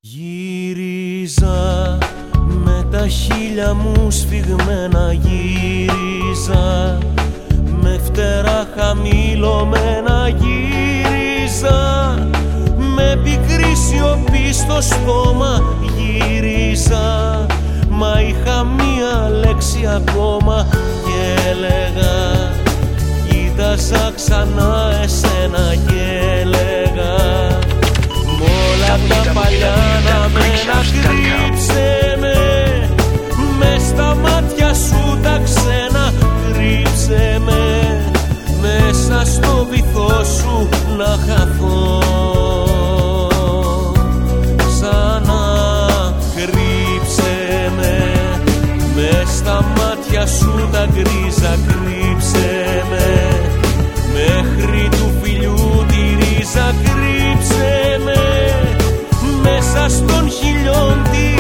Γύριζα με τα χείλια μου σφιγμένα, γύριζα με φτερά χαμηλωμένα, γύριζα με πικρή σιωπή στο στόμα, γύριζα μα είχα μία λέξη ακόμα και έλεγα, κοίταζα ξανά εσένα και έλεγα, μ' όλα τα παλιά να κρύψε με, μες στα μάτια σου τα ξένα, κρύψε με, μέσα στο βυθό σου να χαθώ ξανά, κρύψε με, μες στα μάτια σου τα γκρίζα, κρύψε με, μέχρι του φιλιού τη ρίζα, κρύψε με, μέσα στον χιλιόν τη